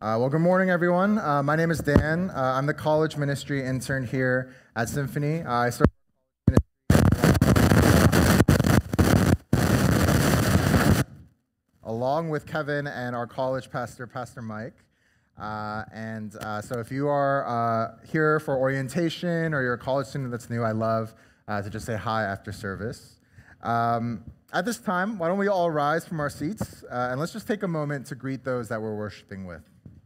Well, good morning, everyone. My name is Dan. I'm the college ministry intern here at Symphony. I serve along with Kevin and our college pastor, Pastor Mike. So if you are here for orientation or you're a college student that's new, I love to just say hi after service. At this time, why don't we all rise from our seats and let's just take a moment to greet those that we're worshiping with.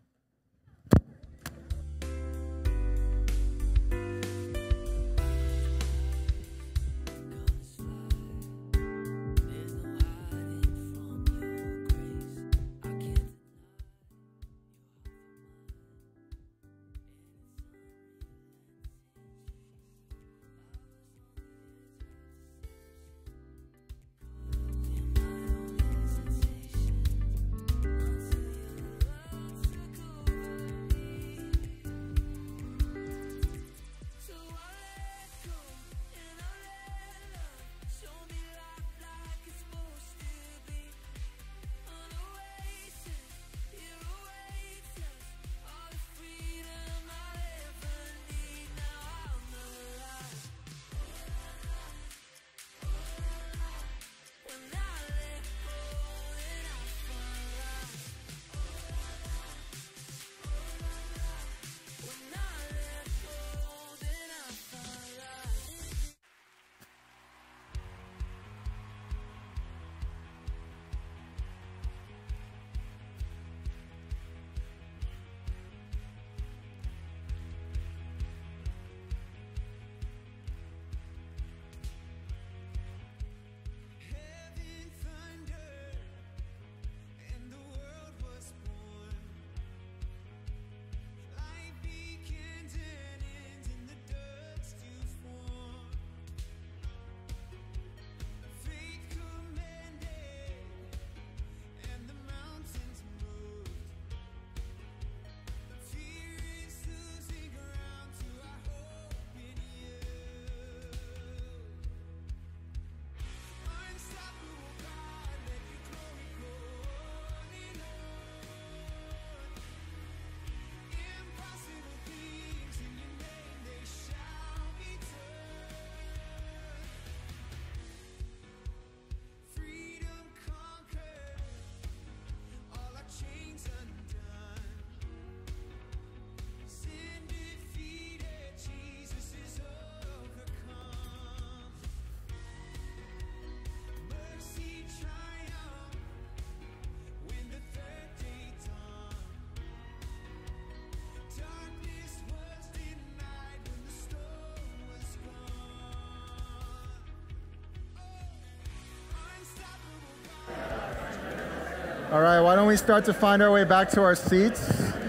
All right, why don't we start to find our way back to our seats?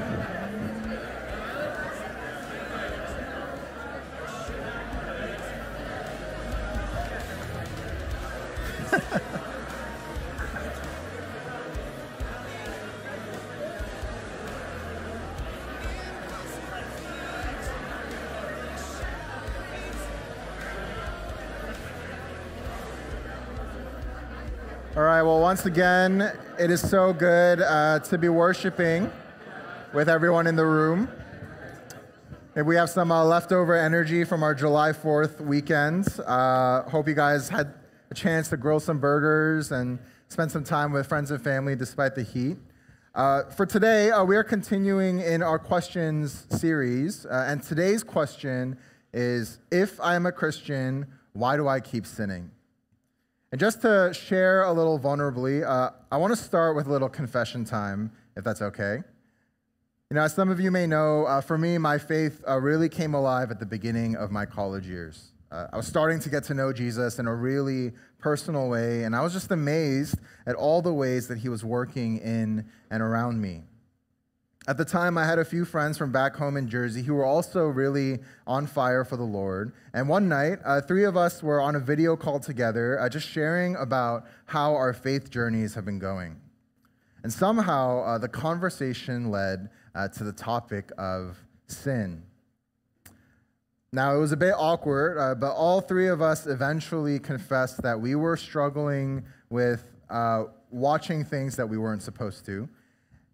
All right, well, once again, it is so good to be worshiping with everyone in the room. Maybe we have some leftover energy from our July 4th weekend. Hope you guys had a chance to grill some burgers and spend some time with friends and family despite the heat. For today, we are continuing in our questions series, and today's question is, if I am a Christian, why do I keep sinning? And just to share a little vulnerably, I want to start with a little confession time, if that's okay. You know, as some of you may know, for me, my faith really came alive at the beginning of my college years. I was starting to get to know Jesus in a really personal way, and I was just amazed at all the ways that he was working in and around me. At the time, I had a few friends from back home in Jersey who were also really on fire for the Lord. And one night, three of us were on a video call together, just sharing about how our faith journeys have been going. And somehow, the conversation led to the topic of sin. Now, it was a bit awkward, but all three of us eventually confessed that we were struggling with watching things that we weren't supposed to.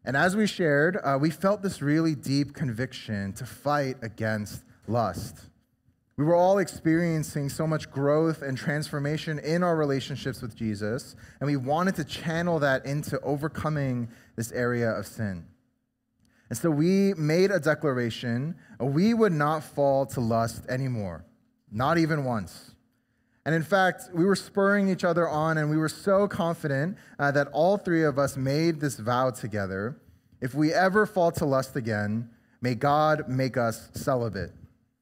And as we shared, we felt this really deep conviction to fight against lust. We were all experiencing so much growth and transformation in our relationships with Jesus, and we wanted to channel that into overcoming this area of sin. And so we made a declaration: we would not fall to lust anymore, not even once. And in fact, we were spurring each other on, and we were so confident that all three of us made this vow together: if we ever fall to lust again, may God make us celibate.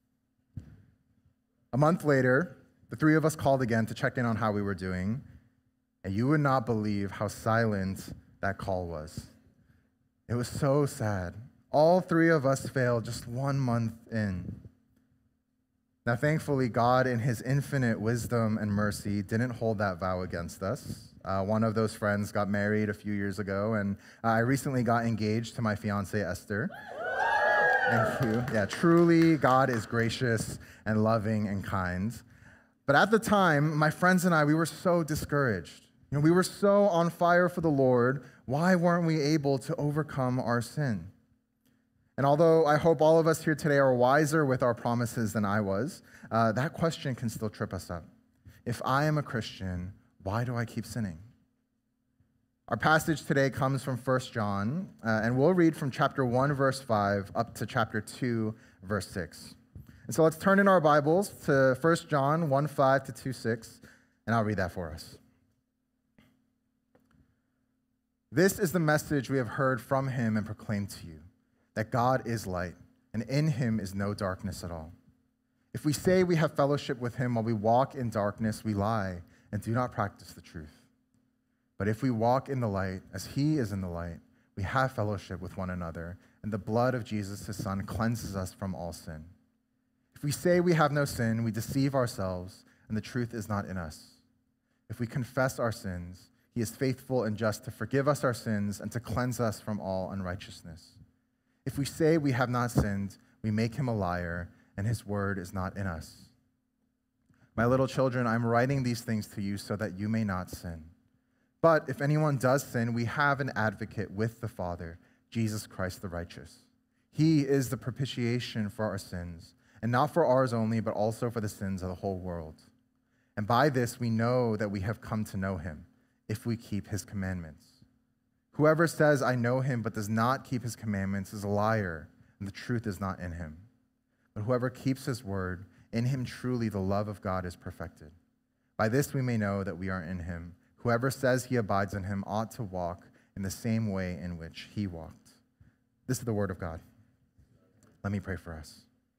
A month later, the three of us called again to check in on how we were doing, and you would not believe how silent that call was. It was so sad. All three of us failed just 1 month in. Now, thankfully, God, in his infinite wisdom and mercy, didn't hold that vow against us. One of those friends got married a few years ago, and I recently got engaged to my fiancée, Esther. Thank you. Yeah, truly, God is gracious and loving and kind. But at the time, my friends and I, we were so discouraged. We were so on fire for the Lord. Why weren't we able to overcome our sin? And although I hope all of us here today are wiser with our promises than I was, that question can still trip us up. If I am a Christian, why do I keep sinning? Our passage today comes from 1 John, and we'll read from chapter 1, verse 5, up to chapter 2, verse 6. And so let's turn in our Bibles to 1 John 1, 5 to 2, 6, and I'll read that for us. This is the message we have heard from him and proclaimed to you, that God is light, and in him is no darkness at all. If we say we have fellowship with him while we walk in darkness, we lie and do not practice the truth. But if we walk in the light, as he is in the light, we have fellowship with one another, and the blood of Jesus, his son, cleanses us from all sin. If we say we have no sin, we deceive ourselves, and the truth is not in us. If we confess our sins, he is faithful and just to forgive us our sins and to cleanse us from all unrighteousness. If we say we have not sinned, we make him a liar, and his word is not in us. My little children, I'm writing these things to you so that you may not sin. But if anyone does sin, we have an advocate with the Father, Jesus Christ the righteous. He is the propitiation for our sins, and not for ours only, but also for the sins of the whole world. And by this we know that we have come to know him, if we keep his commandments. Whoever says, I know him, but does not keep his commandments is a liar, and the truth is not in him. But whoever keeps his word, in him truly the love of God is perfected. By this we may know that we are in him. Whoever says he abides in him ought to walk in the same way in which he walked. This is the word of God. Let me pray for us.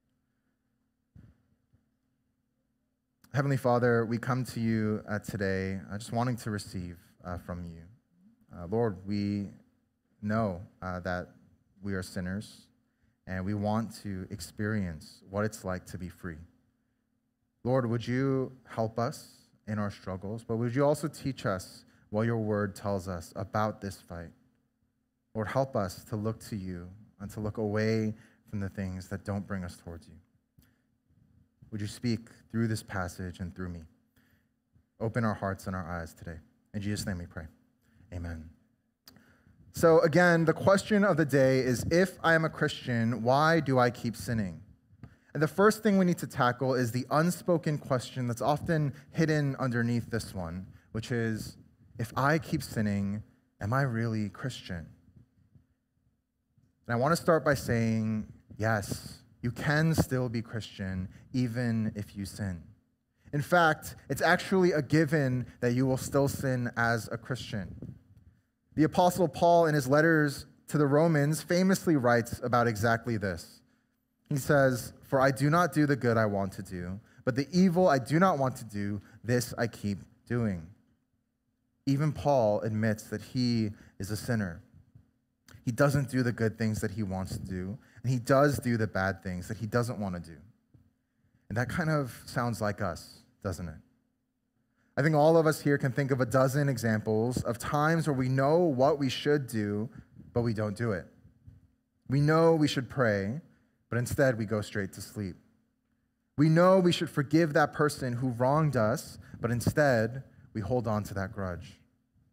Heavenly Father, we come to you today just wanting to receive from you. Lord, we know that we are sinners, and we want to experience what it's like to be free. Lord, would you help us in our struggles, but would you also teach us what your word tells us about this fight? Lord, help us to look to you and to look away from the things that don't bring us towards you. Would you speak through this passage and through me? Open our hearts and our eyes today. In Jesus' name we pray. Amen. So again, the question of the day is, if I am a Christian, why do I keep sinning? And the first thing we need to tackle is the unspoken question that's often hidden underneath this one, which is, if I keep sinning, am I really Christian? And I want to start by saying, yes, you can still be Christian even if you sin. In fact, it's actually a given that you will still sin as a Christian. The Apostle Paul, in his letters to the Romans, famously writes about exactly this. He says, "For I do not do the good I want to do, but the evil I do not want to do, this I keep doing." Even Paul admits that he is a sinner. He doesn't do the good things that he wants to do, and he does do the bad things that he doesn't want to do. And that kind of sounds like us, doesn't it? I think all of us here can think of a dozen examples of times where we know what we should do, but we don't do it. We know we should pray, but instead we go straight to sleep. We know we should forgive that person who wronged us, but instead we hold on to that grudge.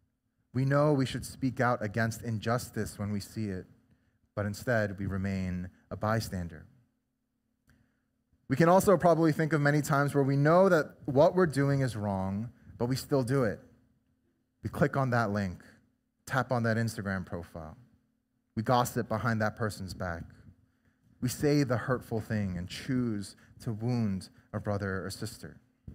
We know we should speak out against injustice when we see it, but instead we remain a bystander. We can also probably think of many times where we know that what we're doing is wrong, but we still do it. We click on that link, tap on that Instagram profile. We gossip behind that person's back. We say the hurtful thing and choose to wound our brother or sister.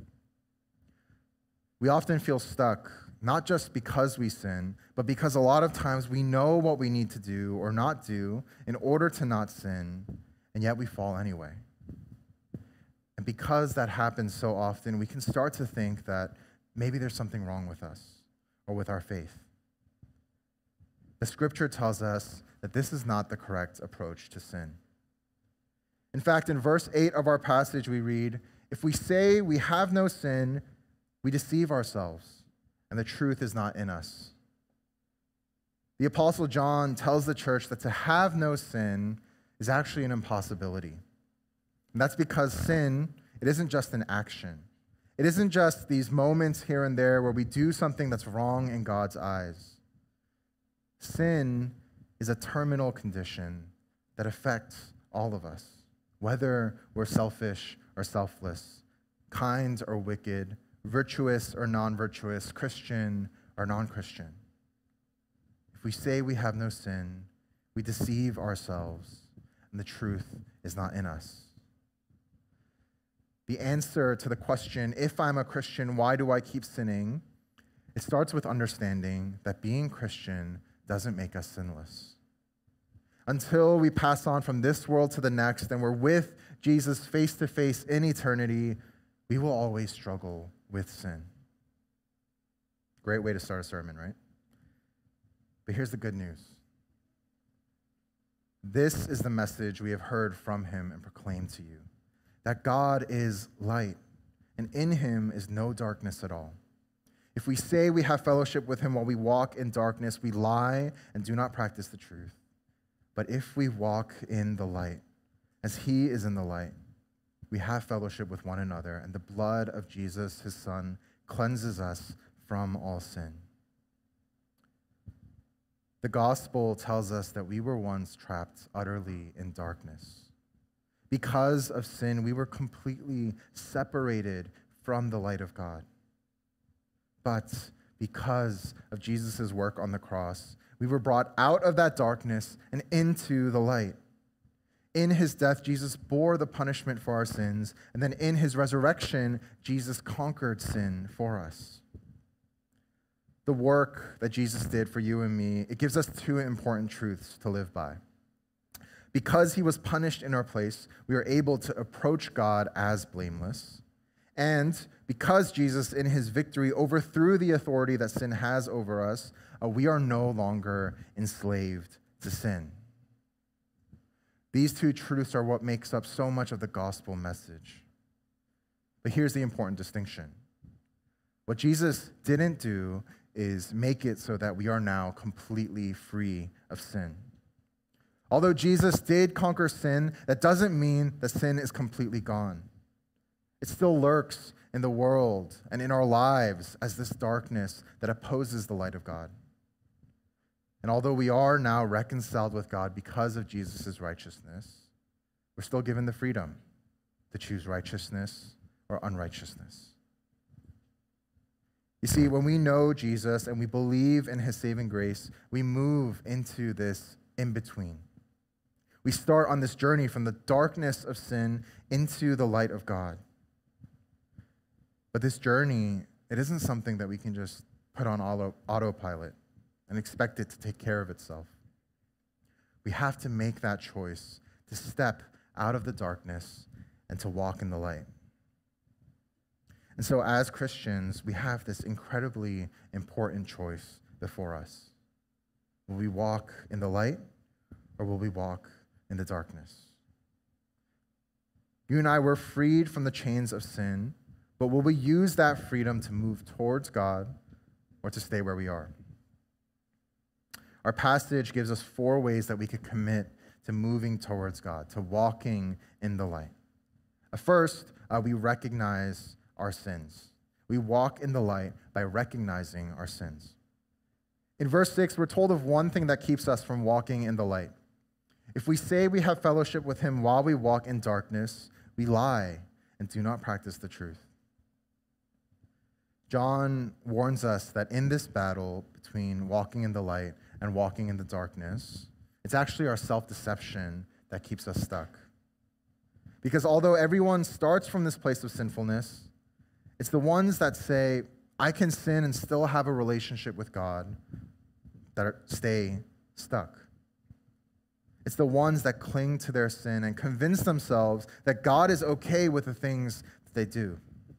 We often feel stuck, not just because we sin, but because a lot of times we know what we need to do or not do in order to not sin, and yet we fall anyway. And because that happens so often, we can start to think that maybe there's something wrong with us or with our faith. The scripture tells us that this is not the correct approach to sin. In fact, in verse 8 of our passage, we read, "If we say we have no sin, we deceive ourselves, and the truth is not in us." The Apostle John tells the church that to have no sin is actually an impossibility. And that's because sin, it isn't just an action. It isn't just these moments here and there where we do something that's wrong in God's eyes. Sin is a terminal condition that affects all of us, whether we're selfish or selfless, kind or wicked, virtuous or non-virtuous, Christian or non-Christian. If we say we have no sin, we deceive ourselves, and the truth is not in us. The answer to the question, if I'm a Christian, why do I keep sinning? It starts with understanding that being Christian doesn't make us sinless. Until we pass on from this world to the next and we're with Jesus face to face in eternity, we will always struggle with sin. Great way to start a sermon, right? But here's the good news. This is the message we have heard from him and proclaimed to you, that God is light, and in him is no darkness at all. If we say we have fellowship with him while we walk in darkness, we lie and do not practice the truth. But if we walk in the light, as he is in the light, we have fellowship with one another, and the blood of Jesus, his son, cleanses us from all sin. The gospel tells us that we were once trapped utterly in darkness. Because of sin, we were completely separated from the light of God. But because of Jesus' work on the cross, we were brought out of that darkness and into the light. In his death, Jesus bore the punishment for our sins, and then in his resurrection, Jesus conquered sin for us. The work that Jesus did for you and me, it gives us two important truths to live by. Because he was punished in our place, we are able to approach God as blameless. And because Jesus, in his victory, overthrew the authority that sin has over us, we are no longer enslaved to sin. These two truths are what makes up so much of the gospel message. But here's the important distinction. What Jesus didn't do is make it so that we are now completely free of sin. Although Jesus did conquer sin, that doesn't mean that sin is completely gone. It still lurks in the world and in our lives as this darkness that opposes the light of God. And although we are now reconciled with God because of Jesus' righteousness, we're still given the freedom to choose righteousness or unrighteousness. You see, when we know Jesus and we believe in his saving grace, we move into this in-between. We start on this journey from the darkness of sin into the light of God. But this journey, it isn't something that we can just put on autopilot and expect it to take care of itself. We have to make that choice to step out of the darkness and to walk in the light. And so as Christians, we have this incredibly important choice before us. Will we walk in the light or will we walk in the darkness? You and I were freed from the chains of sin, but will we use that freedom to move towards God or to stay where we are? Our passage gives us 4 ways that we could commit to moving towards God, to walking in the light. First, we recognize our sins. We walk in the light by recognizing our sins. In verse 6, we're told of one thing that keeps us from walking in the light. If we say we have fellowship with him while we walk in darkness, we lie and do not practice the truth. John warns us that in this battle between walking in the light and walking in the darkness, it's actually our self-deception that keeps us stuck. Because although everyone starts from this place of sinfulness, it's the ones that say, I can sin and still have a relationship with God that stay stuck. It's the ones that cling to their sin and convince themselves that God is okay with the things that they do.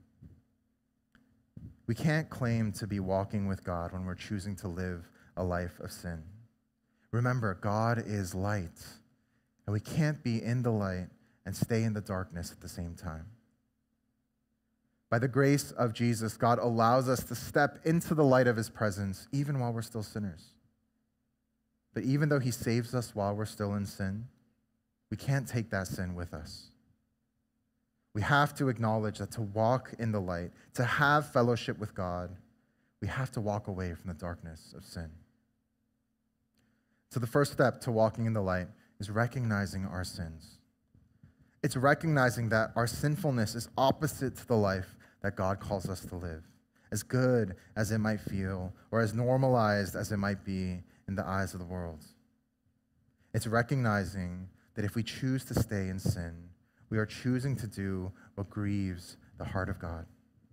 We can't claim to be walking with God when we're choosing to live a life of sin. Remember, God is light, and we can't be in the light and stay in the darkness at the same time. By the grace of Jesus, God allows us to step into the light of his presence even while we're still sinners. But even though he saves us while we're still in sin, we can't take that sin with us. We have to acknowledge that to walk in the light, to have fellowship with God, we have to walk away from the darkness of sin. So the first step to walking in the light is recognizing our sins. It's recognizing that our sinfulness is opposite to the life that God calls us to live, as good as it might feel or as normalized as it might be in the eyes of the world. It's recognizing that if we choose to stay in sin, we are choosing to do what grieves the heart of God.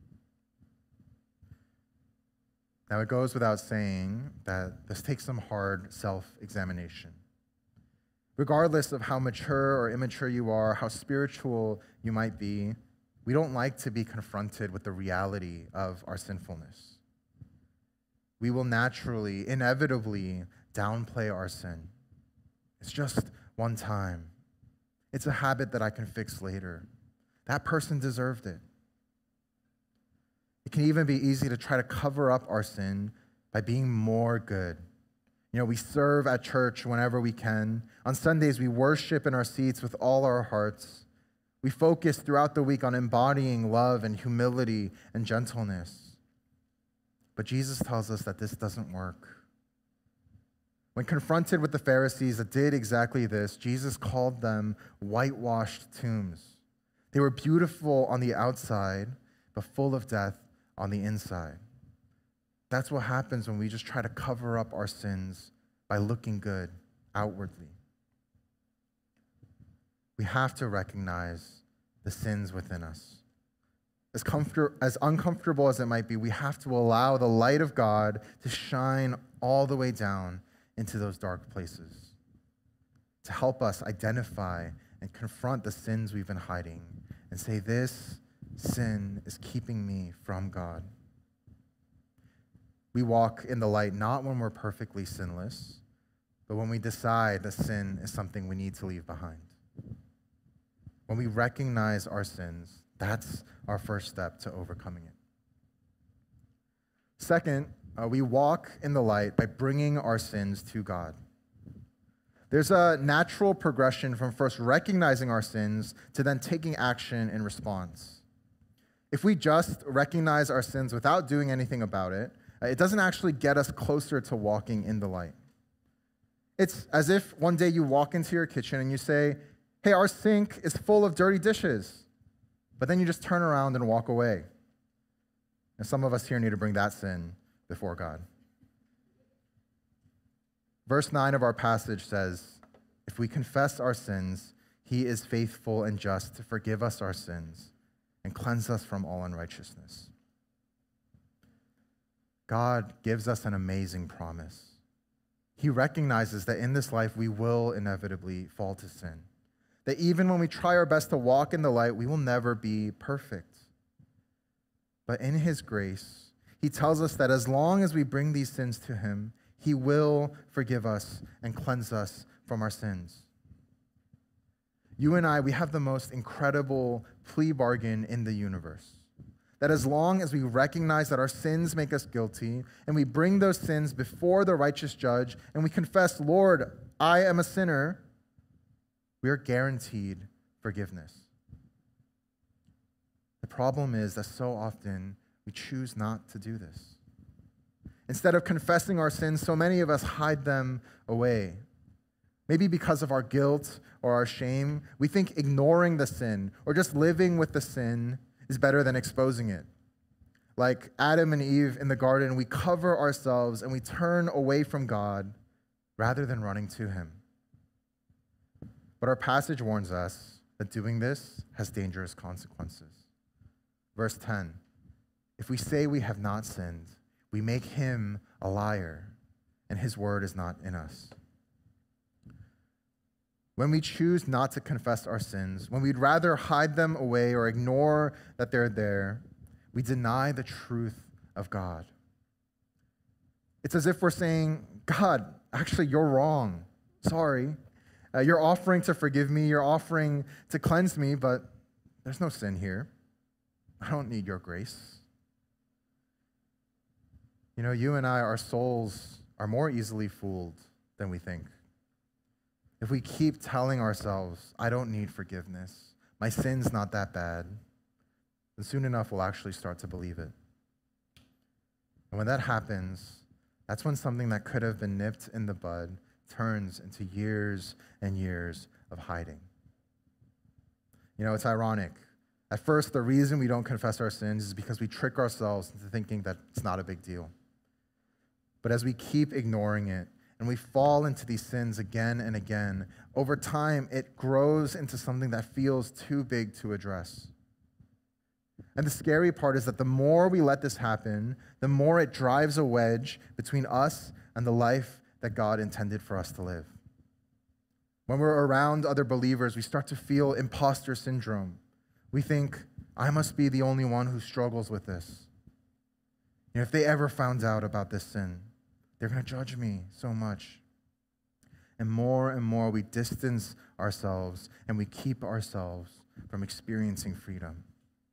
Now, it goes without saying that this takes some hard self-examination. Regardless of how mature or immature you are, how spiritual you might be, we don't like to be confronted with the reality of our sinfulness. We will naturally, inevitably, downplay our sin. It's just one time. It's a habit that I can fix later. That person deserved it. It can even be easy to try to cover up our sin by being more good. You know, we serve at church whenever we can. On Sundays, we worship in our seats with all our hearts. We focus throughout the week on embodying love and humility and gentleness. But Jesus tells us that this doesn't work. When confronted with the Pharisees that did exactly this, Jesus called them whitewashed tombs. They were beautiful on the outside, but full of death on the inside. That's what happens when we just try to cover up our sins by looking good outwardly. We have to recognize the sins within us. As uncomfortable as it might be, we have to allow the light of God to shine all the way down into those dark places, to help us identify and confront the sins we've been hiding and say, this sin is keeping me from God. We walk in the light not when we're perfectly sinless, but when we decide that sin is something we need to leave behind. When we recognize our sins, that's our first step to overcoming it. Second, we walk in the light by bringing our sins to God. There's a natural progression from first recognizing our sins to then taking action in response. If we just recognize our sins without doing anything about it, it doesn't actually get us closer to walking in the light. It's as if one day you walk into your kitchen and you say, hey, our sink is full of dirty dishes, but then you just turn around and walk away. And some of us here need to bring that sin before God. Verse 9 of our passage says, if we confess our sins, he is faithful and just to forgive us our sins and cleanse us from all unrighteousness. God gives us an amazing promise. He recognizes that in this life we will inevitably fall to sin. That even when we try our best to walk in the light, we will never be perfect. But in his grace, he tells us that as long as we bring these sins to him, he will forgive us and cleanse us from our sins. You and I, we have the most incredible plea bargain in the universe. That as long as we recognize that our sins make us guilty, and we bring those sins before the righteous judge, and we confess, Lord, I am a sinner, we are guaranteed forgiveness. The problem is that so often we choose not to do this. Instead of confessing our sins, so many of us hide them away. Maybe because of our guilt or our shame, we think ignoring the sin or just living with the sin is better than exposing it. Like Adam and Eve in the garden, we cover ourselves and we turn away from God rather than running to him. But our passage warns us that doing this has dangerous consequences. Verse 10, if we say we have not sinned, we make him a liar, and his word is not in us. When we choose not to confess our sins, when we'd rather hide them away or ignore that they're there, we deny the truth of God. It's as if we're saying, God, actually, you're wrong. Sorry. You're offering to forgive me. You're offering to cleanse me, but there's no sin here. I don't need your grace. You know, you and I, our souls are more easily fooled than we think. If we keep telling ourselves, I don't need forgiveness, my sin's not that bad, then soon enough we'll actually start to believe it. And when that happens, that's when something that could have been nipped in the bud turns into years and years of hiding. You know, it's ironic. At first, the reason we don't confess our sins is because we trick ourselves into thinking that it's not a big deal. But as we keep ignoring it and we fall into these sins again and again, over time, it grows into something that feels too big to address. And the scary part is that the more we let this happen, the more it drives a wedge between us and the life that God intended for us to live. When we're around other believers, we start to feel imposter syndrome. We think, I must be the only one who struggles with this. You know, if they ever found out about this sin, they're going to judge me so much. And more we distance ourselves and we keep ourselves from experiencing freedom.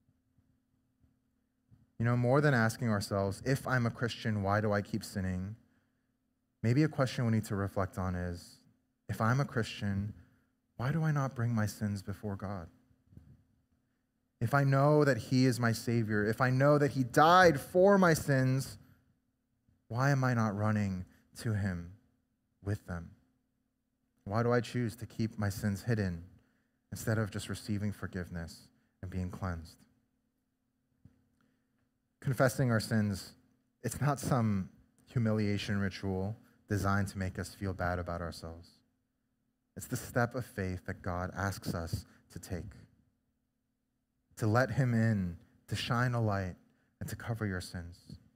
You know, more than asking ourselves, if I'm a Christian, why do I keep sinning? Maybe a question we need to reflect on is, if I'm a Christian, why do I not bring my sins before God? If I know that he is my Savior, if I know that he died for my sins, why am I not running to him with them? Why do I choose to keep my sins hidden instead of just receiving forgiveness and being cleansed? Confessing our sins, it's not some humiliation ritual designed to make us feel bad about ourselves. It's the step of faith that God asks us to take, to let him in, to shine a light, and to cover your sins.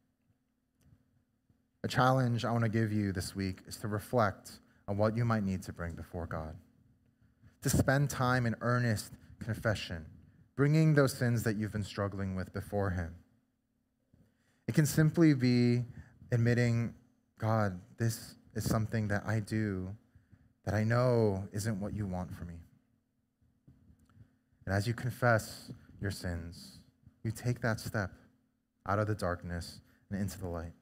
A challenge I want to give you this week is to reflect on what you might need to bring before God, to spend time in earnest confession, bringing those sins that you've been struggling with before him. It can simply be admitting, God, this is something that I do that I know isn't what you want for me. And as you confess your sins, you take that step out of the darkness and into the light.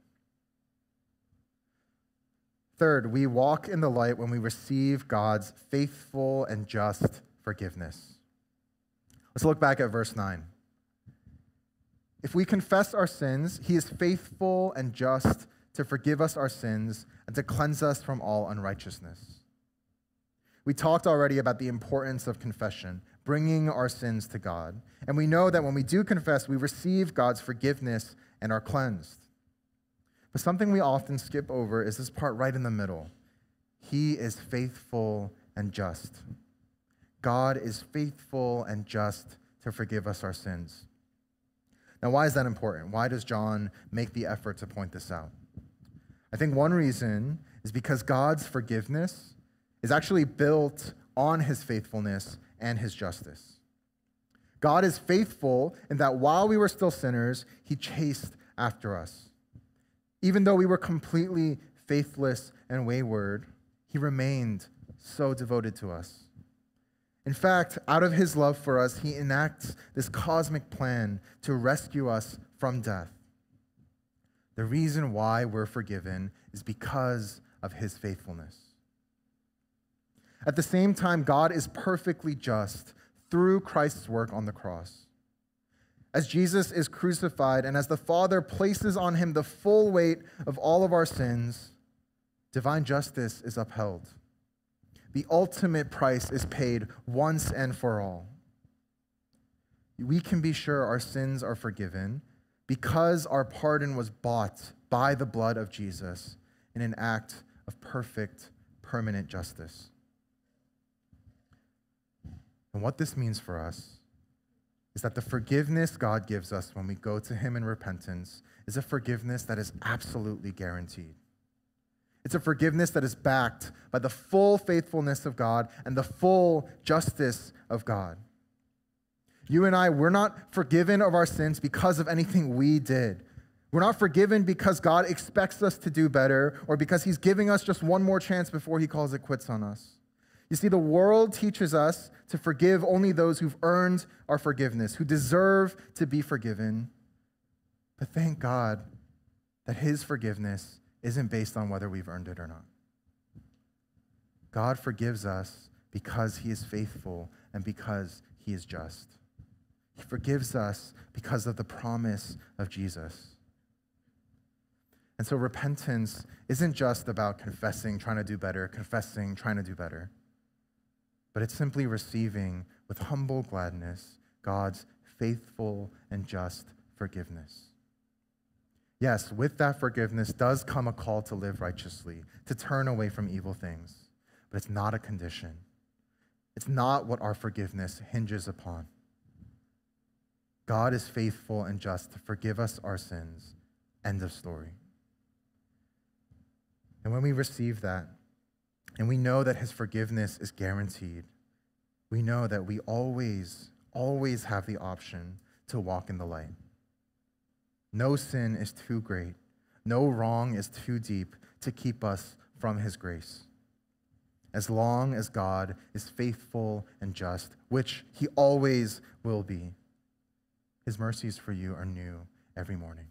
Third, we walk in the light when we receive God's faithful and just forgiveness. Let's look back at verse 9. If we confess our sins, he is faithful and just to forgive us our sins and to cleanse us from all unrighteousness. We talked already about the importance of confession, bringing our sins to God. And we know that when we do confess, we receive God's forgiveness and are cleansed. But something we often skip over is this part right in the middle. He is faithful and just. God is faithful and just to forgive us our sins. Now, why is that important? Why does John make the effort to point this out? I think one reason is because God's forgiveness is actually built on his faithfulness and his justice. God is faithful in that while we were still sinners, he chased after us. Even though we were completely faithless and wayward, he remained so devoted to us. In fact, out of his love for us, he enacts this cosmic plan to rescue us from death. The reason why we're forgiven is because of his faithfulness. At the same time, God is perfectly just through Christ's work on the cross. As Jesus is crucified and as the Father places on him the full weight of all of our sins, divine justice is upheld. The ultimate price is paid once and for all. We can be sure our sins are forgiven because our pardon was bought by the blood of Jesus in an act of perfect, permanent justice. And what this means for us is that the forgiveness God gives us when we go to him in repentance is a forgiveness that is absolutely guaranteed. It's a forgiveness that is backed by the full faithfulness of God and the full justice of God. You and I, we're not forgiven of our sins because of anything we did. We're not forgiven because God expects us to do better or because he's giving us just one more chance before he calls it quits on us. You see, the world teaches us to forgive only those who've earned our forgiveness, who deserve to be forgiven. But thank God that his forgiveness isn't based on whether we've earned it or not. God forgives us because he is faithful and because he is just. He forgives us because of the promise of Jesus. And so repentance isn't just about confessing, trying to do better, confessing, trying to do better. But it's simply receiving with humble gladness God's faithful and just forgiveness. Yes, with that forgiveness does come a call to live righteously, to turn away from evil things. But it's not a condition. It's not what our forgiveness hinges upon. God is faithful and just to forgive us our sins. End of story. And when we receive that, and we know that his forgiveness is guaranteed, we know that we always have the option to walk in the light. No sin is too great. No wrong is too deep to keep us from his grace. As long as God is faithful and just, which he always will be, his mercies for you are new every morning.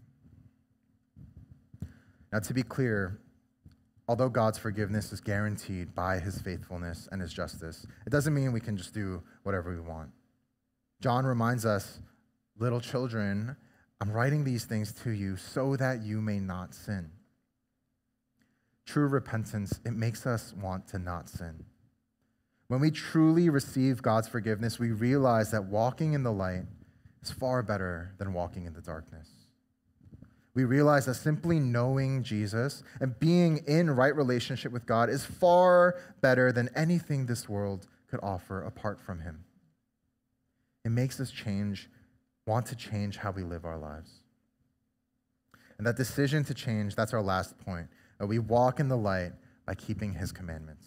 Now, to be clear, although God's forgiveness is guaranteed by his faithfulness and his justice, it doesn't mean we can just do whatever we want. John reminds us, little children, I'm writing these things to you so that you may not sin. True repentance, it makes us want to not sin. When we truly receive God's forgiveness, we realize that walking in the light is far better than walking in the darkness. We realize that simply knowing Jesus and being in right relationship with God is far better than anything this world could offer apart from him. It makes us want to change how we live our lives. And that decision to change, that's our last point. That we walk in the light by keeping his commandments.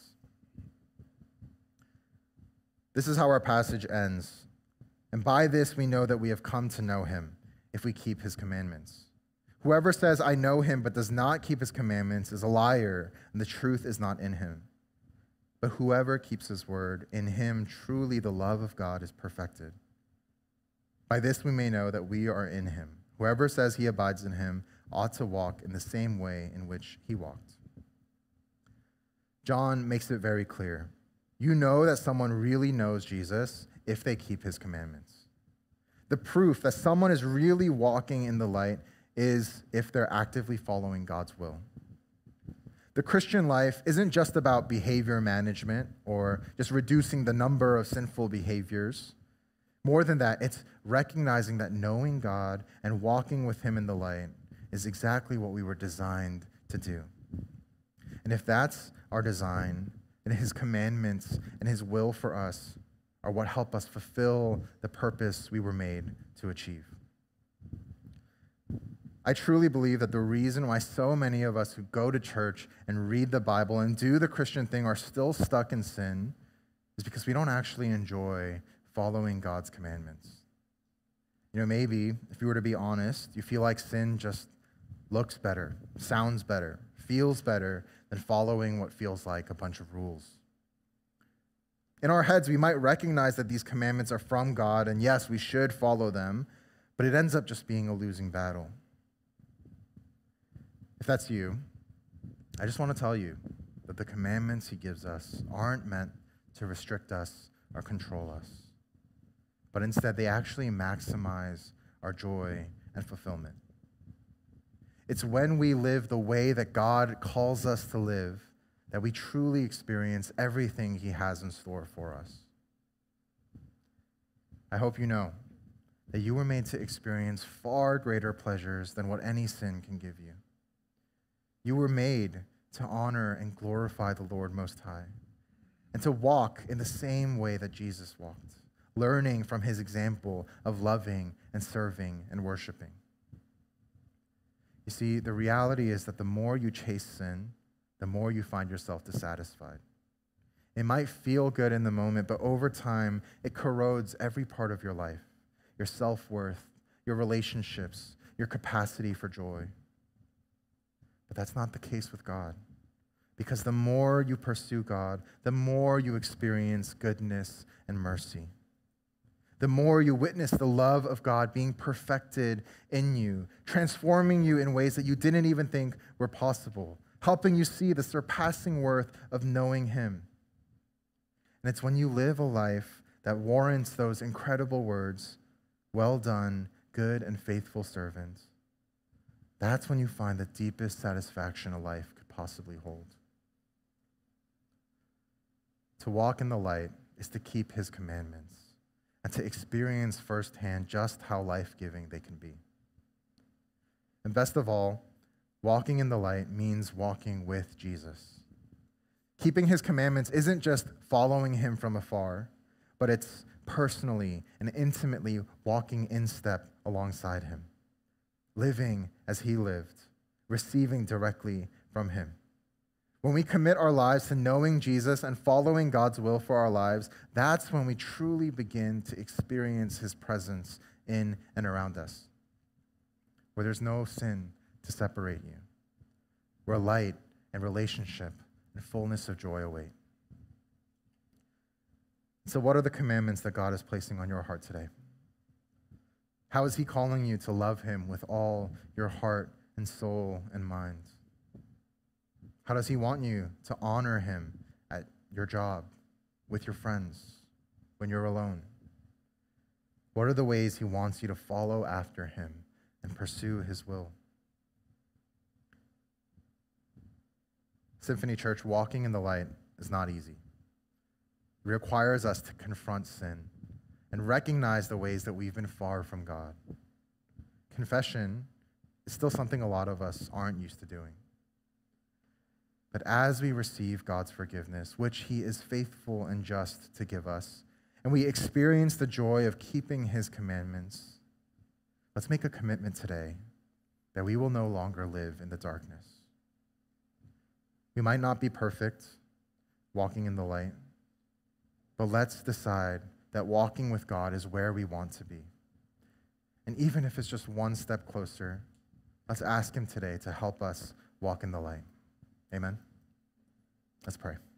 This is how our passage ends. And by this we know that we have come to know him, if we keep his commandments. Whoever says, I know him, but does not keep his commandments is a liar, and the truth is not in him. But whoever keeps his word, in him truly the love of God is perfected. By this we may know that we are in him. Whoever says he abides in him ought to walk in the same way in which he walked. John makes it very clear. You know that someone really knows Jesus if they keep his commandments. The proof that someone is really walking in the light is if they're actively following God's will. The Christian life isn't just about behavior management or just reducing the number of sinful behaviors. More than that, it's recognizing that knowing God and walking with him in the light is exactly what we were designed to do. And if that's our design, then his commandments and his will for us are what help us fulfill the purpose we were made to achieve. I truly believe that the reason why so many of us who go to church and read the Bible and do the Christian thing are still stuck in sin is because we don't actually enjoy following God's commandments. You know, maybe if you were to be honest, you feel like sin just looks better, sounds better, feels better than following what feels like a bunch of rules. In our heads, we might recognize that these commandments are from God, and yes, we should follow them, but it ends up just being a losing battle. If that's you, I just want to tell you that the commandments he gives us aren't meant to restrict us or control us, but instead they actually maximize our joy and fulfillment. It's when we live the way that God calls us to live that we truly experience everything he has in store for us. I hope you know that you were made to experience far greater pleasures than what any sin can give you. You were made to honor and glorify the Lord Most High and to walk in the same way that Jesus walked, learning from his example of loving and serving and worshiping. You see, the reality is that the more you chase sin, the more you find yourself dissatisfied. It might feel good in the moment, but over time, it corrodes every part of your life, your self-worth, your relationships, your capacity for joy. But that's not the case with God, because the more you pursue God, the more you experience goodness and mercy. The more you witness the love of God being perfected in you, transforming you in ways that you didn't even think were possible, helping you see the surpassing worth of knowing him. And it's when you live a life that warrants those incredible words, "Well done, good and faithful servant," that's when you find the deepest satisfaction a life could possibly hold. To walk in the light is to keep his commandments and to experience firsthand just how life-giving they can be. And best of all, walking in the light means walking with Jesus. Keeping his commandments isn't just following him from afar, but it's personally and intimately walking in step alongside him, living as he lived, receiving directly from him. When we commit our lives to knowing Jesus and following God's will for our lives, that's when we truly begin to experience his presence in and around us, where there's no sin to separate you, where light and relationship and fullness of joy await. So what are the commandments that God is placing on your heart today? How is he calling you to love him with all your heart and soul and mind? How does he want you to honor him at your job, with your friends, when you're alone? What are the ways he wants you to follow after him and pursue his will? Symphony Church, walking in the light is not easy. It requires us to confront sin and recognize the ways that we've been far from God. Confession is still something a lot of us aren't used to doing. But as we receive God's forgiveness, which he is faithful and just to give us, and we experience the joy of keeping his commandments, let's make a commitment today that we will no longer live in the darkness. We might not be perfect walking in the light, but let's decide that walking with God is where we want to be. And even if it's just one step closer, let's ask him today to help us walk in the light. Amen. Let's pray.